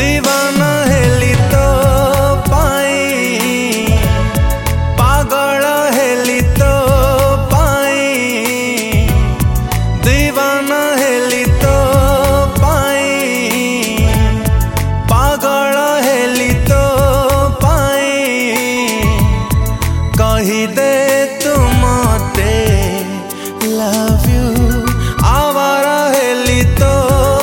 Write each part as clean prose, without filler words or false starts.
दीवाना हेली तो पाई, पागल हेली तो पाई, दीवाना हेली तो पाई, पागल हेली तो पाई, कही दे तू मते लव यू, आवारा हेली तो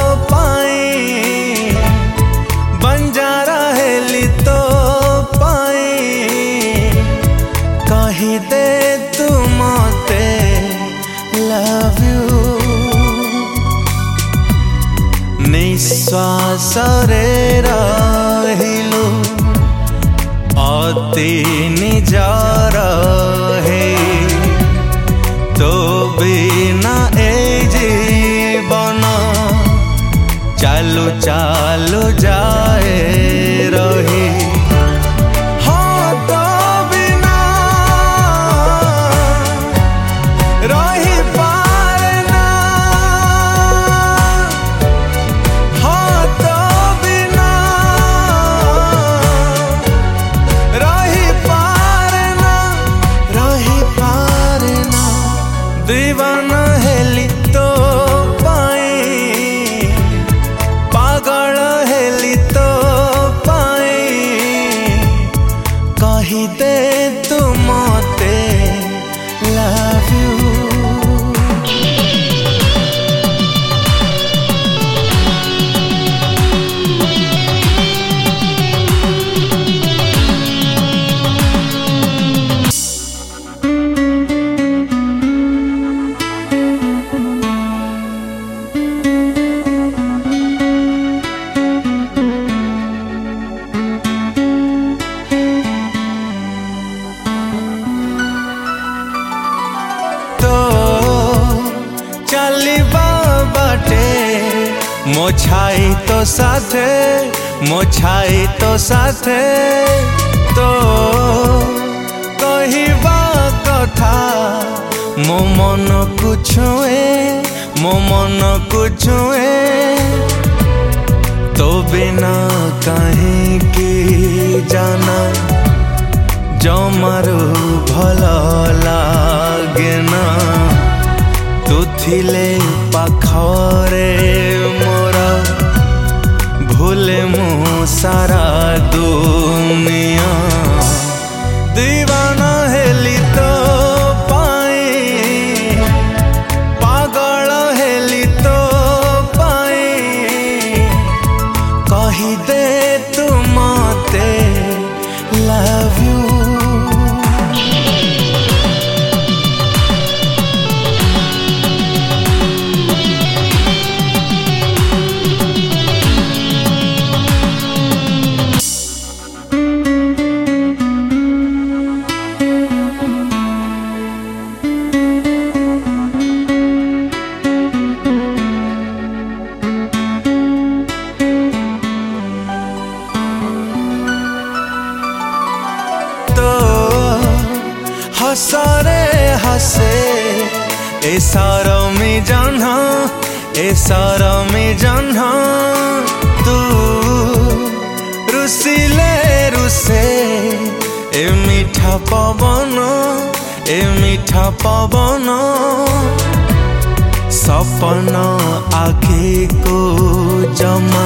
पाई, बंजारा हेली तो पाई, कही दे तू मते लव यू। निश्वास रे रहिलु अति निजार हे, तो बिना ए जीवन चालू चालू जाए रही। हाँ तो बिना रही पारे ना, हाँ तो बिना रही पारे ना, रही पारे ना, दीवाना हेली तो पाई, पागल हेली तो पाई, कही दे तू मते लव यू। मो छाई तो साथे, मो छाई तो साथे, तो कहिबा कथा मो मन को छुए, मो मन को छुए, तो बिना कहीं की जाना जमारू भला लागे ना, तू थिले पाखरे मोरा भूले मु सारा दुनिया, दीवाना हेली तो पाई, पागल हेली तो पाई, कही दे तू मते लव यू। हसरे हसे ए सारमी जन्हा, ए सारमी जन्हा, तू रुसिले रुसे ए मीठा पवन, ए मीठा पवन, सपना आँखी को जमा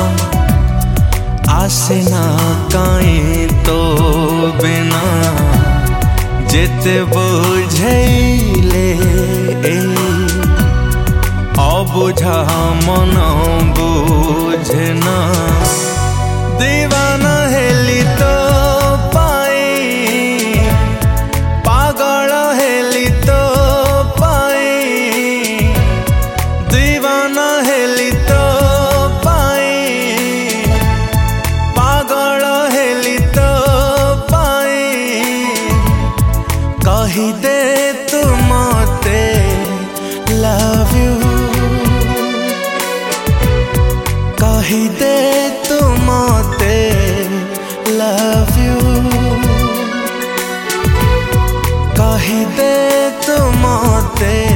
आसना कहीं तो बिना, जेते बुझैले अबुझा मन बुझना, दीवाना हेली तो पाई, पागल हेली तो पाई, दीवाना हेली तो पाई, पागल हेली तो पाई, कही दे तू मते लव यू, कही दे तू मते लव यू, कही दे तू मते